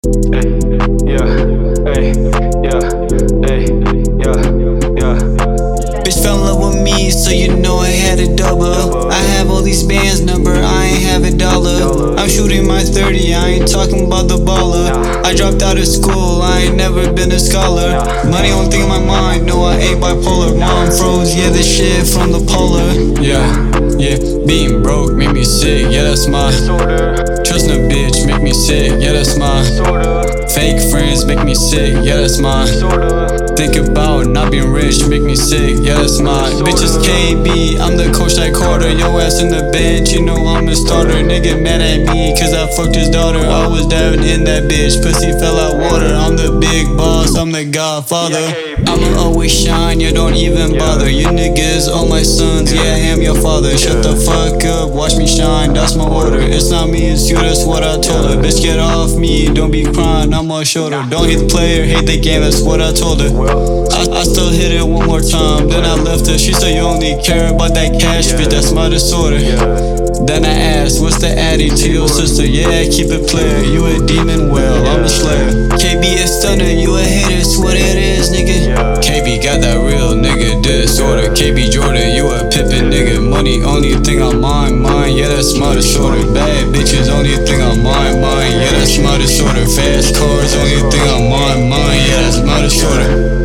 Hey, yeah, hey, yeah, hey, yeah, yeah. Bitch fell in love with me, so you know I had a double. I have all these bands number, I ain't have a dollar. I'm shooting my 30, I ain't talking about the baller. I dropped out of school, I ain't never been a scholar. Money only thing in my mind, no I ain't bipolar. Mom froze, yeah this shit from the polar. Yeah, being broke made me sick, yeah that's my trusting a bitch make me sick, yeah that's my fake friends make me sick, yeah that's my think about not being rich make me sick, yeah that's my bitch is KB, I'm the coach like Carter. Yo ass in the bench, you know I'm a starter. Nigga mad at me cause I fucked his daughter. I was diving in that bitch, pussy fell out water. I'm the big boss, I'm the godfather. I'ma always shine, you don't even bother. You niggas all my sons, yeah I am your father. Shut the fuck up, watch me shine, that's my order. It's not me, it's you, that's what I told her. Bitch get off me, don't be crying, I'm on shoulder. Don't hate the player, hate the game, that's what I told her. I still hit it one more time, then I left her. She said you only care about that cash, bitch, that's my disorder. Then I asked, what's the addy to your sister? Yeah, keep it player, you a demon, well, I'm a slayer. KB is stunner, you a hater, it's what it is, nigga. KB got that real nigga disorder. KB Jordan, you a pippin' nigga. Money only thing on mine, yeah that's my disorder. Bad bitches only thing on mine, yeah that's my disorder. Fast cars only thing on mine, yeah that's my disorder.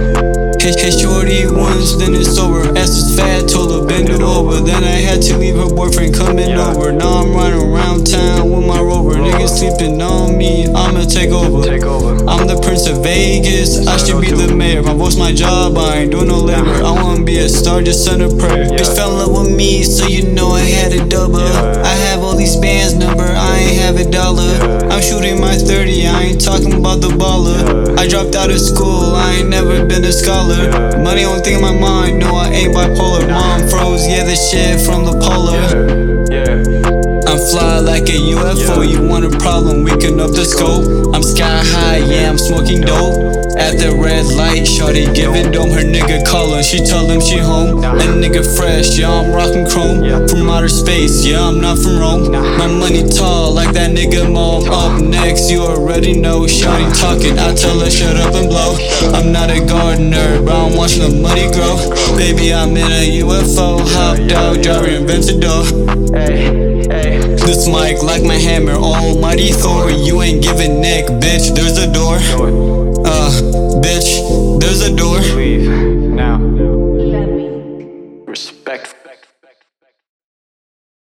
Hit shorty once, then it's over. Ass is fat, told her bend it over. Then I had to leave her boyfriend coming over. Now I'm running around town with my rover. Niggas sleeping on me, I'ma take over. I'm the Prince of Vegas, I should be the mayor. My voice my job, I ain't doing no labor. I wanna be a star, just send a prayer. Bitch fell in love with me, so you know I had a double. I have all these bands number, I ain't have a dollar. I'm shooting my 30, I ain't talking about the baller. I dropped out of school, I ain't never been a scholar. Money only thing in my mind, no I ain't bipolar. Mom froze, yeah this shit from the polar. I'm fly like a UFO, you want a problem, we can up the scope. I'm sky high, yeah I'm smoking dope. At the red light, shorty giving dome. Her nigga callin', she tell him she home. That nigga fresh, yeah I'm rockin' chrome. From outer space, yeah I'm not from Rome. My money tall like that nigga Mo. Up next, you already know. Shawty talking, I tell her shut up and blow. I'm not a gardener, but I'm watching the money grow. Baby I'm in a UFO, hopped out, driving Aventador. This mic like my hammer, almighty Thor. You ain't giving neck, bitch, there's a door. Bitch, there's a door.